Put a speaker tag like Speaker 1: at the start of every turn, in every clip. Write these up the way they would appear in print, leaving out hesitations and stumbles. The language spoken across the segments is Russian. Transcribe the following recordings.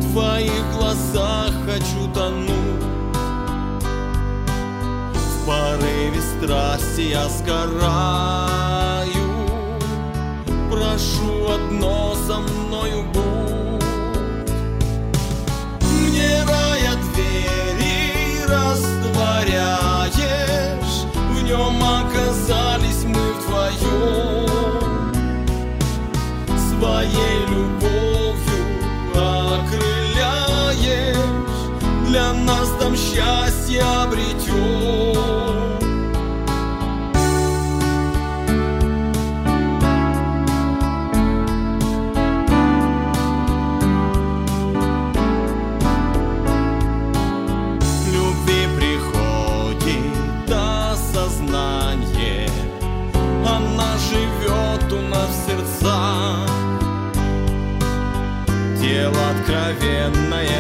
Speaker 1: твоих глазах хочу тонуть. В порыве страсти я сгораю. Прошу, одно со мною будь. Мне рая двери растворяешь, в нем оказались мы вдвоем. Своей любовью окрыляешь, для нас там счастье обретем. Любви приходит осознание, она живет у нас в сердцах. Дело откровенное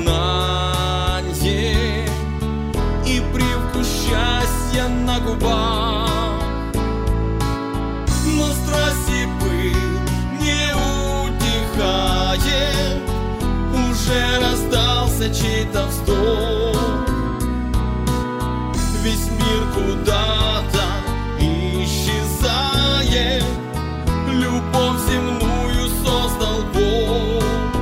Speaker 1: познание и привкус счастья на губах. Но страсти пыл не утихает, уже раздался чей-то вздох. Весь мир куда-то исчезает, любовь земную создал Бог.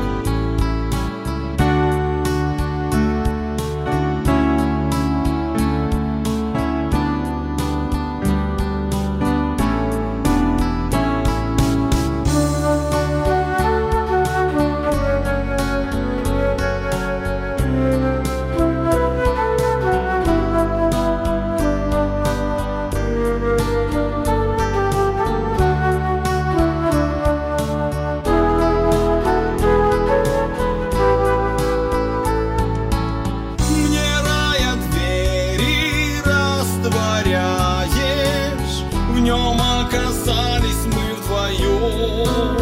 Speaker 1: В нем оказались мы вдвоем.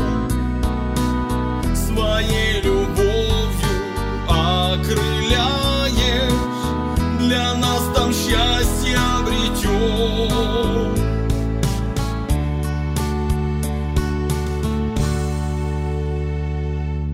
Speaker 1: Своей любовью окрыляешь, для нас